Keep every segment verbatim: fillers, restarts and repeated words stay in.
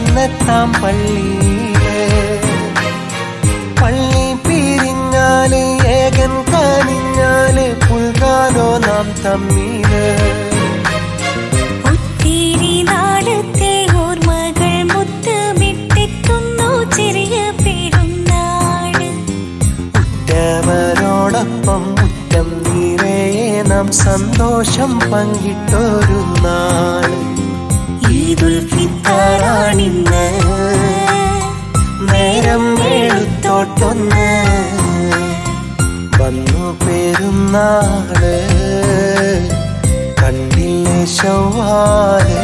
ചെന്നെത്താം പള്ളിയില്. പള്ളി പിരിഞ്ഞാല് ഏകൻ കാണിഞ്ഞാല് പുൽകാലോ നാം തമ്മില്. ഒത്തിരി നാളത്തെ ഓർമ്മകൾ മുത്തമിട്ടെത്തുന്നു ചെറിയ പെരുന്നാള്. ഉറ്റവരോടൊപ്പം മുറ്റം നിറയെ നാം സന്തോഷം പങ്കിട്ടൊരു നാള്. ഈദുൽ ഫിത്തറാണിന്ന് നേരം വെളുത്തോട്ടൊന്ന് വന്നു പെരുന്നാള് കണ്ടില്ലേ ശവ്വാല്.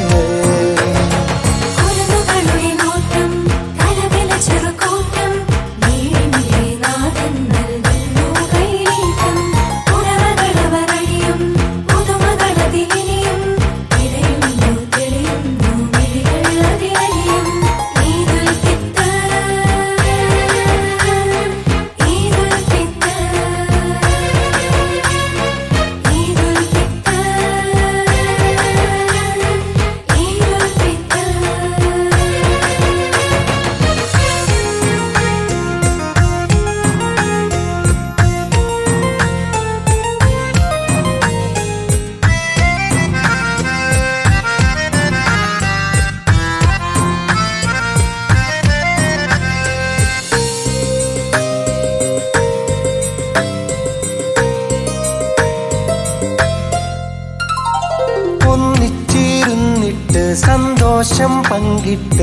ഒന്നിച്ചിരുന്നിട്ട് സന്തോഷം പങ്കിട്ട്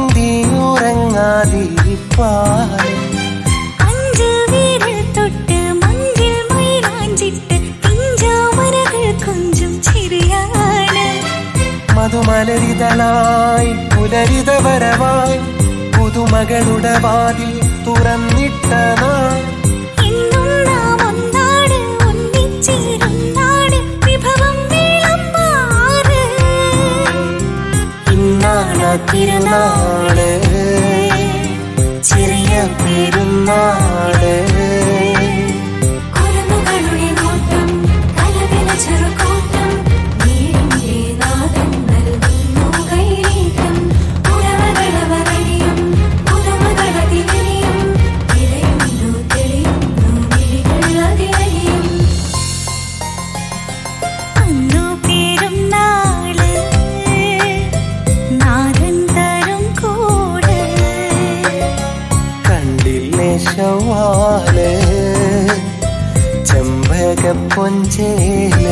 അന്തിയുറങ്ങാതിരിപ്പാല്. അഞ്ചു വീരൽ തൊട്ട് മഞ്ചിൽ മൈലാഞ്ചിട്ട് പിഞ്ചാമരകൾ കൊഞ്ചും ചിരിയാണ്. മധുമലരിതലായി പുലരിത വരവായി പുതുമകളുടെ വാതിൽ തുറന്നിട്ട നാൾ. എന്നും നാം ഒന്നാണ് ഒന്നിച്ചിരുന്നാണ് വിഭവം വിളമ്പാറ്. ഇന്നാണ് തിരുനാള് ചെറിയ പെരുന്നാള്. കുരുന്നുകളുടെ നോട്ടം കലവില ചെറുകൂട്ടം വീടിന്റെ നാദം നൽകുന്നു കൈനീട്ടം. ഉടമകളവരണിയും പുതുമകളതിലെയും തിരയുന്നു തെളിയുന്നു മിഴികൾ അതിലയും. അന്നു പെരുന്നാള് നാഥൻ തരും കൂട്. കണ്ടില്ലേ ശവ്വാല് ചെമ്പക പൊഞ്ചേല്.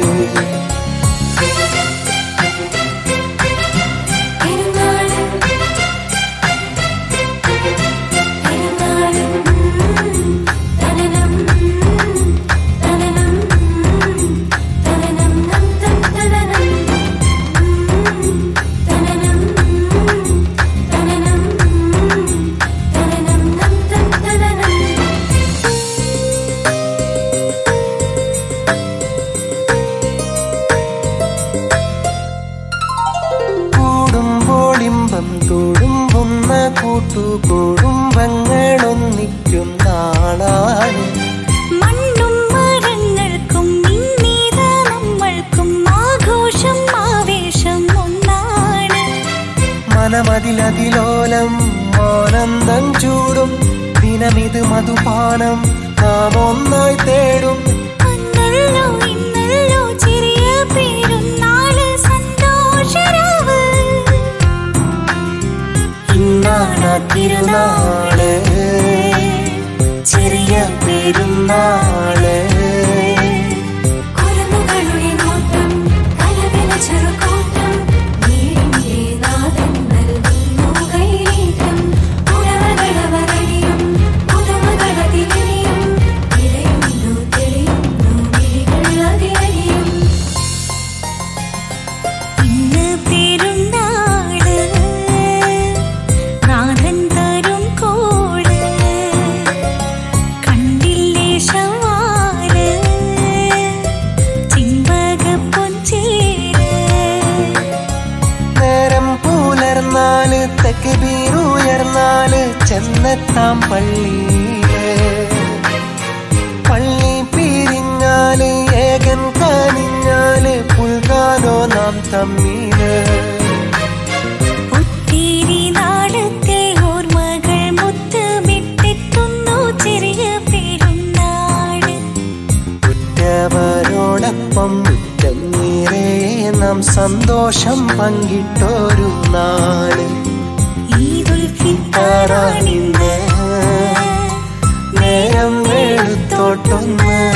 പെരുന്നാള് പെരുന്നാള് തനനം തനനം തനനം നം തം തനനം തനനം തനനം തനനം നം തം തനനം. കൂടുമ്പോൾ ഇമ്പം തുടുമ്പുന്ന കൂട്ടുകുടുംബങ്ങളൊന്നിക്കും നാളാണ്. മണ്ണും മരങ്ങൾക്കും ഇന്നീത നമ്മൾക്കും ആഘോഷം ആവേശം ഒന്നാണ്. മനമതിലതിലോലം ആനന്ദം ചൂടും ദിനമിത് മധുപാനം നാം ഒന്നായി തേടും. അന്നല്ലോ ഇന്നല്ലോ ചെറിയ പെരുന്നാള് സന്തോഷരാവ്. ഇന്നാണ് തിരുനാള് ചെറിയ പെരുന്നാള്. കുരുന്നുകളുടെ നോട്ടം കലവില ചെറുകൂട്ടം വീടിന്റെ നാദം നൽകുന്നു കൈനീട്ടം. ഉടമകളവരണിയും പുതുമകളതിലെയും തിരയുന്നു തെളിയുന്നു മിഴികൾ അതിലയും. ഇന്ന് പെരുന്നാള് നാഥൻ തരും കൂട്. കണ്ടില്ലേ ശവ്വാല് ചെമ്പക പൊഞ്ചേല്. നേരം പുലർന്നാല് തക്ബീറുയർന്നാല് ചെന്നെത്താം പള്ളിയില്. പള്ളി പിരിഞ്ഞാല് ഏകൻ കാണിഞ്ഞാല് പുൽകാലോ നാം തമ്മില്. ഒത്തിരി നാം സന്തോഷം പങ്കിട്ടൊരു നാട്. ഈദുൽ ഫിത്തറാണിന്ന് നേരം വെളുത്തോട്ടൊന്ന്